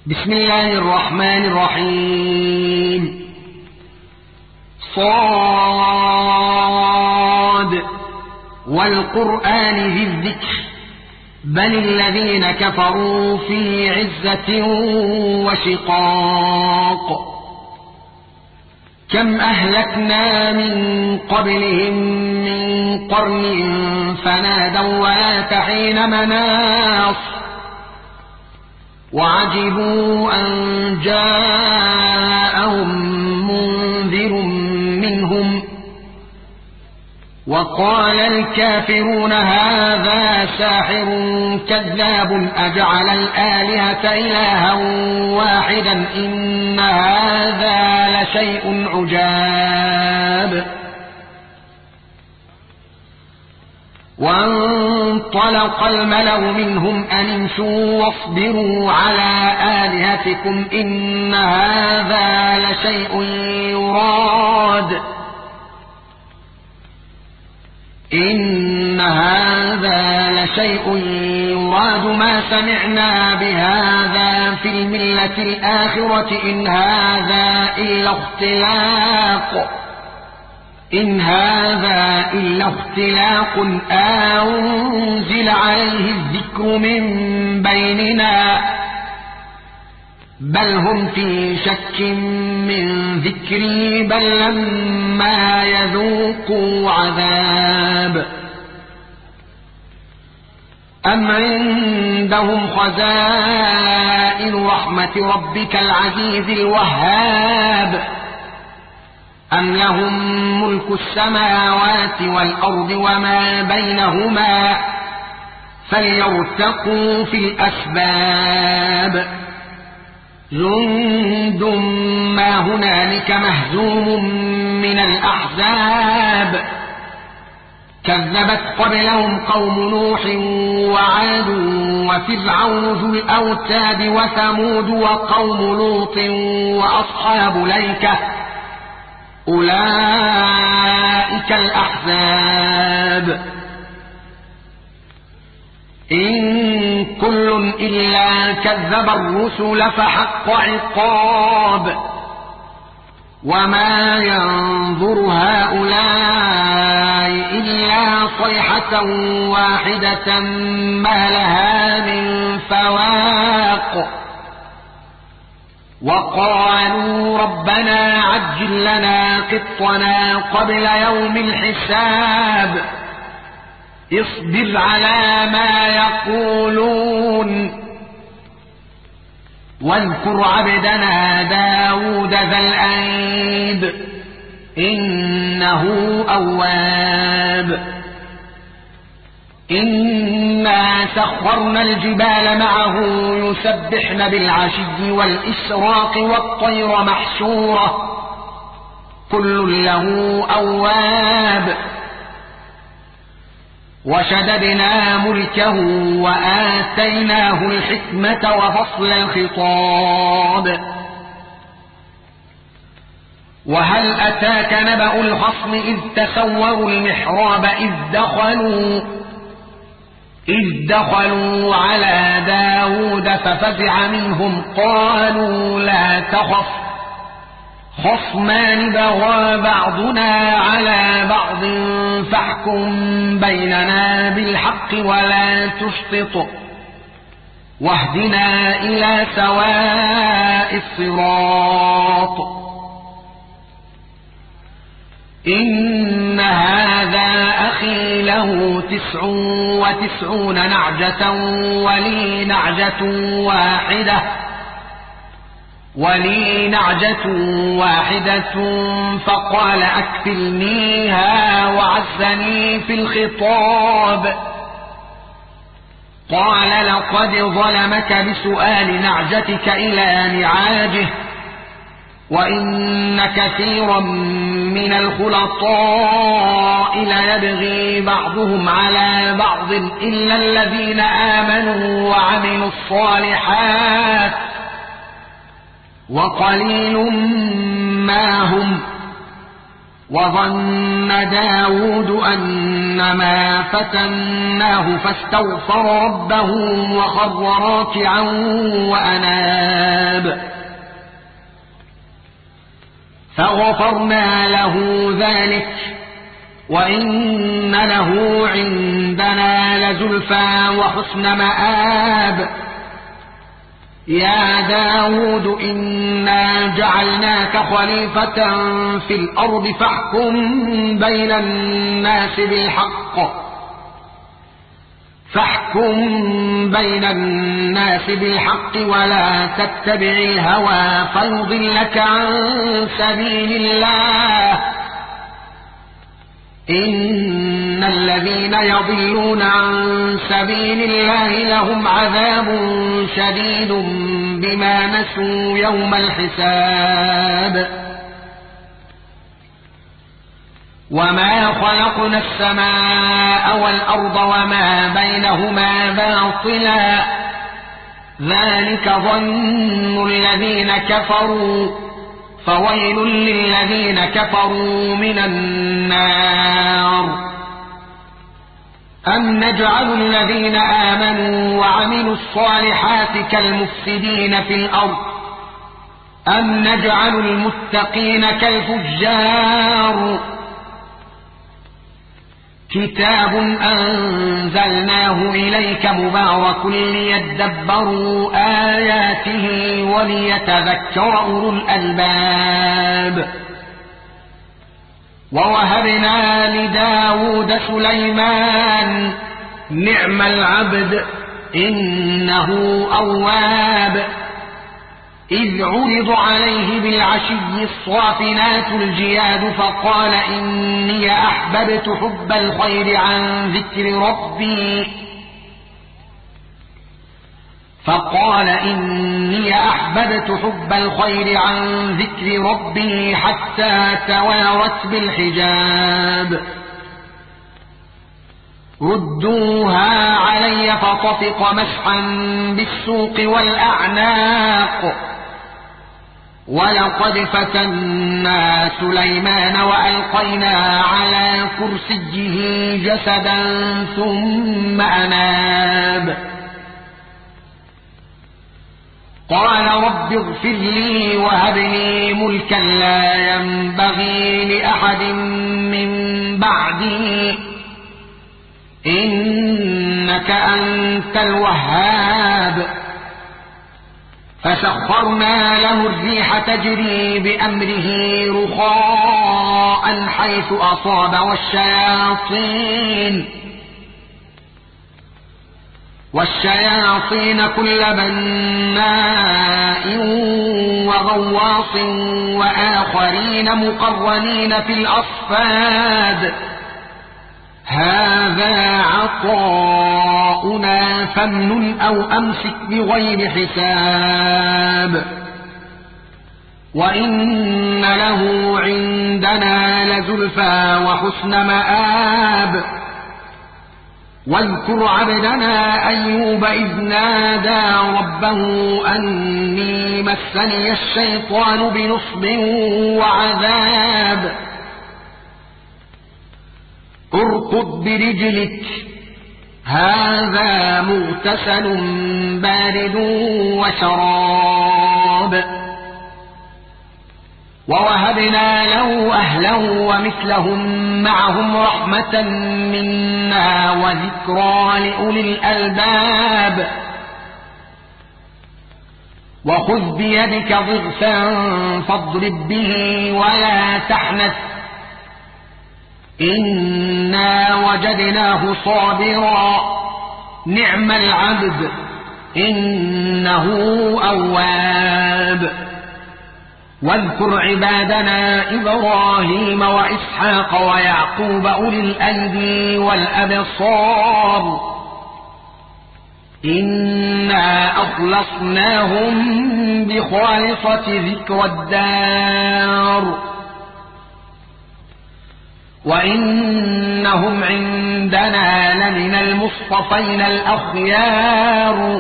بسم الله الرحمن الرحيم. صاد والقرآن ذي الذكر بل الذين كفروا في عزة وشقاق. كم أهلكنا من قبلهم من قرن فنادوا ولا تحين مناص وعجبوا أن جاءهم منذر منهم وقال الكافرون هذا ساحر كذاب أجعل الآلهة إلها واحدا إن هذا لشيء عجاب. وانطلق الملأ منهم أن امشوا واصبروا على آلهتكم إن هذا لشيء يراد ما سمعنا بهذا في الملة الآخرة إن هذا إلا اختلاق أنزل عليه الذكر من بيننا بل هم في شك من ذكري بل لما يذوقوا عذاب. أم عندهم خزائن رحمة ربك العزيز الوهاب أم لهم ملك السماوات والأرض وما بينهما فليرتقوا في الأسباب. جند ما هنالك مهزوم من الأحزاب كذبت قبلهم قوم نوح وعاد وفرعون ذو الأوتاد وثمود وقوم لوط وأصحاب الأيكة أولئك الأحزاب. إن كل إلا كذب الرسل فحق عقاب وما ينظر هؤلاء إلا صيحة واحدة ما لها من فواق. وقالوا ربنا عجل لنا قطنا قبل يوم الحساب اصبر على ما يقولون واذكر عبدنا داود ذا الأيد إنه أواب. إنا سخرنا الجبال معه يسبحن بالعشي والإشراق والطير محشورة كل له أواب. وشددنا ملكه وآتيناه الحكمة وفصل الخطاب. وهل أتاك نبأ الخصم إذ تسوروا المحراب إذ دخلوا على داود ففزع منهم قالوا لا تخف خصمان بغى بعضنا على بعض فاحكم بيننا بالحق ولا تشطط واهدنا إلى سواء الصراط. إن هذا أخي له 99 نعجة ولي نعجة واحدة فقال أكفلنيها وعزني في الخطاب. قال لقد ظلمك بسؤال نعجتك إلى نعاجه وإن كثيرا من الخلطاء ليبغي بعضهم على بعض إلا الذين آمنوا وعملوا الصالحات وقليل ما هم وظن داود أنما فتناه فاستغفر ربه وخر راكعا وأناب فغفرنا له ذلك وإن له عندنا لزلفى وحسن مآب يا داود إنا جعلناك خليفة في الأرض فاحكم بين الناس بالحق ولا تتبع الهوى فيضلك عن سبيل الله إن الذين يضلون عن سبيل الله لهم عذاب شديد بما نسوا يوم الحساب وما خلقنا السماء والأرض وما بينهما باطلا ذلك ظن الذين كفروا فويل للذين كفروا من النار أم نجعل الذين آمنوا وعملوا الصالحات كالمفسدين في الأرض أم نجعل المتقين كالفجار كتاب أنزلناه إليك مبارك ليدبروا آياته وليتذكر أولو الألباب ووهبنا لداود سليمان نعم العبد إنه أواب إذ عرض عليه بالعشي الصافنات الجياد فقال إني أحببت حب الخير عن ذكر ربي حتى توارت بالحجاب ردوها علي فطفق مسحا بالسوق والأعناق ولقد فتنا سليمان وألقينا على كرسيه جسدا ثم أناب قال رب اغفر لي وهب لي ملكا لا ينبغي لأحد من بعدي إنك أنت الوهاب فسخرنا له الريح تجري بأمره رخاء حيث أصاب والشياطين كل بناء وغواص وآخرين مقرنين في الأصفاد هذا عطاؤنا فامنن أو أمسك بغير حساب وإن له عندنا لزلفى وحسن مآب واذكر عبدنا أيوب إذ نادى ربه أني مسني الشيطان بنصب وعذاب اركض برجلك هذا مغتسل بارد وشراب ووهبنا له أهله ومثلهم معهم رحمة منا وذكرى لأولي الألباب وخذ بيدك ضغثا فاضرب به ولا تحنث إنا وجدناه صابرا نعم العبد إنه أواب واذكر عبادنا إبراهيم وإسحاق ويعقوب أولي الأيدي والأبصار إنا أخلصناهم بخالصة ذكر الدار وإنهم عندنا لمن المصطفين الأخيار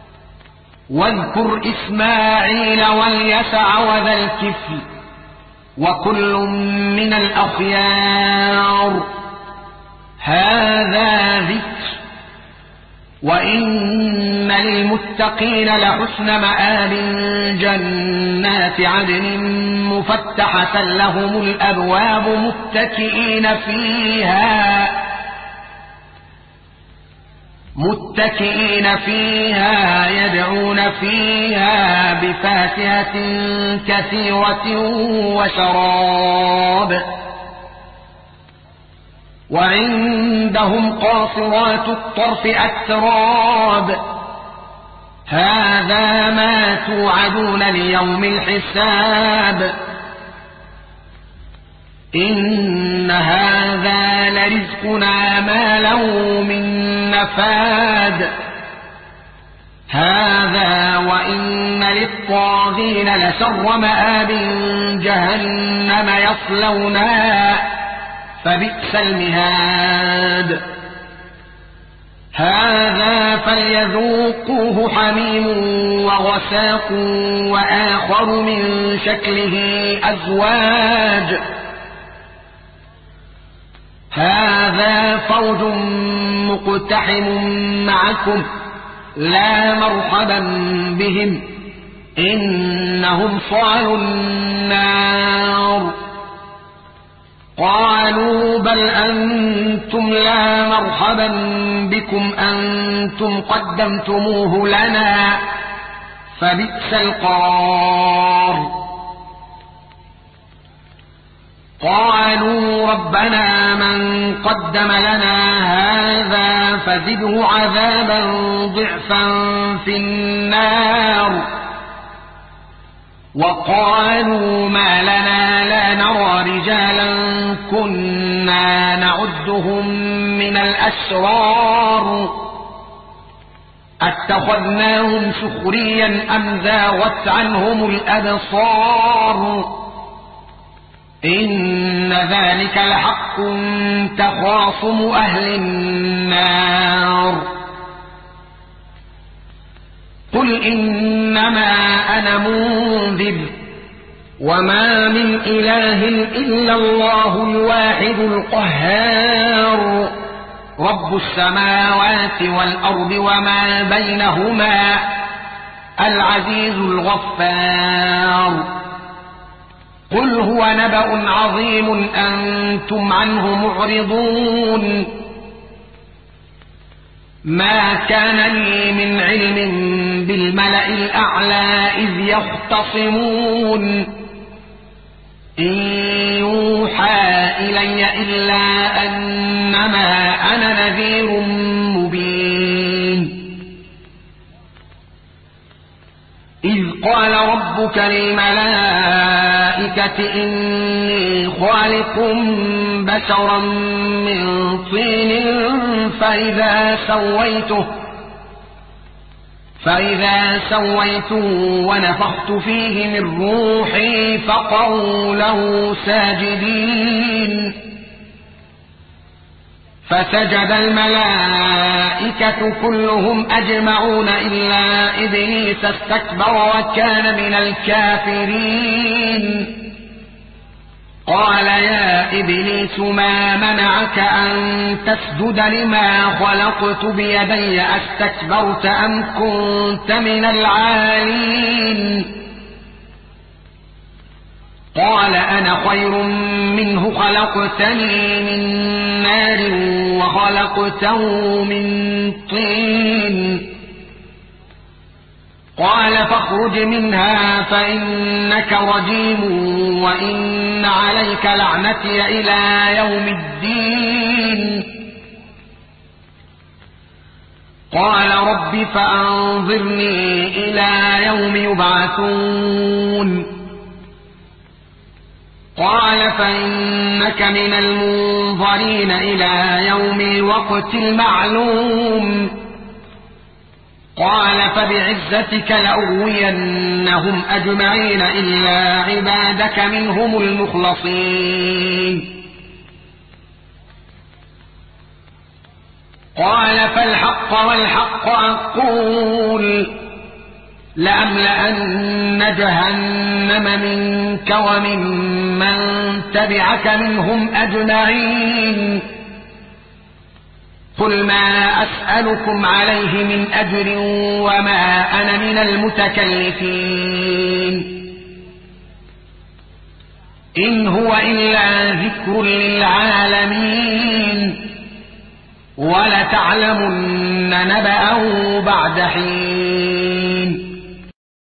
واذكر إسماعيل واليسع وذا الكفل وكل من الأخيار. هذا ذكر، وإن للمتقين لحسن مآب، جنات عدن مفتحة لهم الأبواب متكئين فيها يدعون فيها بفاكهة كثيرة وشراب. وعندهم قاصرات الطرف أتراب. هذا ما توعدون ليوم الحساب. إن هذا لرزقنا ما له من نفاد. هذا وإن للطاغين لشر مآب، جهنم يصلونها فبئس المهاد. هذا فليذوقوه حميم وغساق، وآخر من شكله أزواج. هذا فوج مقتحم معكم لا مرحبا بهم، إنهم صالوا النار. قالوا بل أنتم لا مرحبا بكم أنتم قدمتموه لنا فبئس القرار. قالوا ربنا من قدم لنا هذا فزده عذابا ضعفا في النار. وقالوا ما لنا لا نرى رجالا كنا نعدهم من الأشرار اتخذناهم سخريا أم زاغت عنهم الأبصار. إن ذلك لحق تخاصم أهل النار. قل إنما أنا منذر وما من إله إلا الله الواحد القهار، رب السماوات والأرض وما بينهما، العزيز الغفار. قل هو نبأ عظيم أنتم عنه معرضون. ما كان لي من علم بالملأ الأعلى إذ يختصمون، إن يوحى إلي إلا أنما أنا نذير مبين. إذ قال ربك للملائكة إني خالق بشرا من طين فإذا سويته ونفخت فيه من روحي فقعوا له ساجدين. فسجد الملائكة كلهم أجمعون إلا إبليس استكبر وكان من الكافرين. قال يا إبليس ما منعك أن تسجد لما خلقت بيدي أستكبرت أم كنت من العالين؟ قال أنا خير منه خلقتني من نار وخلقته من طين. قال فاخرج منها فإنك رجيم وإن عليك لعنتي إلى يوم الدين. قال رب فأنظرني إلى يوم يبعثون. قال فإنك من المنظرين إلى يوم الوقت المعلوم. قال فبعزتك لأغوينهم أجمعين إلا عبادك منهم المخلصين. قال فالحق والحق أقول لأملأن جهنم منك وممن تبعك منهم أجمعين قل ما أسألكم عليه من أجر وما أنا من المتكلفين إن هو إلا ذكر للعالمين ولتعلمن نبأه بعد حين